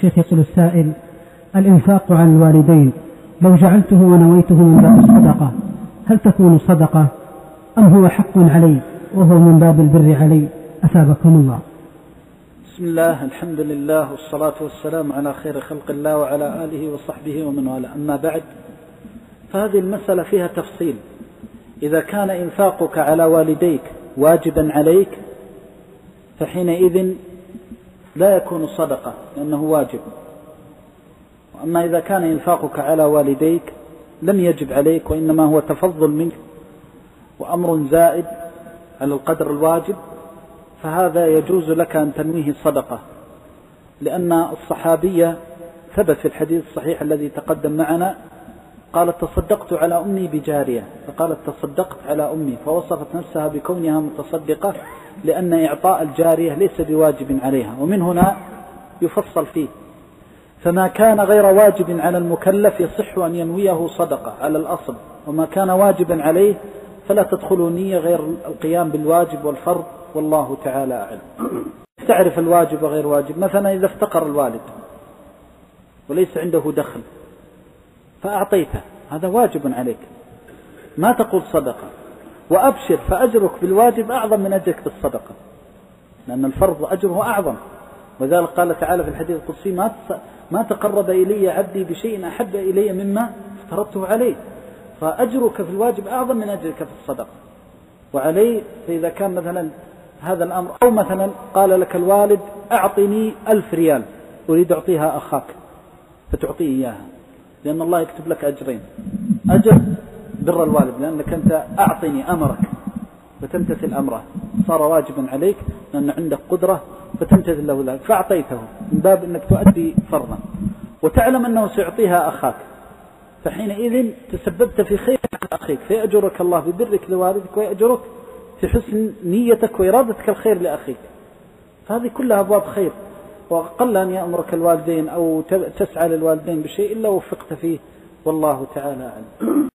الشيخ يقول السائل: الإنفاق على الوالدين لو جعلته ونويته من باب الصدقة هل تكون صدقة أم هو حق علي وهو من باب البر علي؟ أثابكم الله. بسم الله، الحمد لله، والصلاة والسلام على خير خلق الله وعلى آله وصحبه ومن والاه. أما بعد، فهذه المسألة فيها تفصيل. إذا كان إنفاقك على والديك واجبا عليك فحينئذ لا يكون صدقة لأنه واجب. وأما إذا كان إنفاقك على والديك لم يجب عليك وإنما هو تفضل منك وأمر زائد على القدر الواجب، فهذا يجوز لك أن تنويه صدقة، لأن الصحابية ثبت في الحديث الصحيح الذي تقدم معنا قالت: تصدقت على أمي بجارية، فقالت: تصدقت على أمي، فوصفت نفسها بكونها متصدقة لأن إعطاء الجارية ليس بواجب عليها. ومن هنا يفصل فيه، فما كان غير واجب على المكلف يصح أن ينويه صدقة على الأصل، وما كان واجبا عليه فلا تدخل نية غير القيام بالواجب والفرض، والله تعالى أعلم. تعرف الواجب وغير واجب. مثلا إذا افتقر الوالد وليس عنده دخل فأعطيته، هذا واجب عليك، ما تقول صدقة. وأبشر، فأجرك بالواجب أعظم من أجرك بالصدقة، لأن الفرض أجره أعظم. وذلك قال تعالى في الحديث القدسي: ما تقرب إلي عبدي بشيء أحب إلي مما افترضته عليه. فأجرك في الواجب أعظم من أجرك في الصدقة. وعليه، فإذا كان مثلا هذا الأمر، أو مثلا قال لك الوالد: أعطني 1000 ريال أريد أعطيها أخاك، فتعطيه إياها، لأن الله يكتب لك أجرين: أجر بر الوالد لأنك أنت أعطني أمرك فتمتثل أمره، صار واجبا عليك لأن عندك قدرة فتمتثل له ذلك، فأعطيته من باب أنك تؤدي فرضا، وتعلم أنه سيعطيها أخاك، فحينئذ تسببت في خير أخيك، فيأجرك الله ببرك لوالدك ويأجرك في حسن نيتك وإرادتك الخير لأخيك. فهذه كلها أبواب خير، وقل أن يأمرك الوالدين أو تسعى للوالدين بشيء إلا وفقت فيه، والله تعالى أعلم.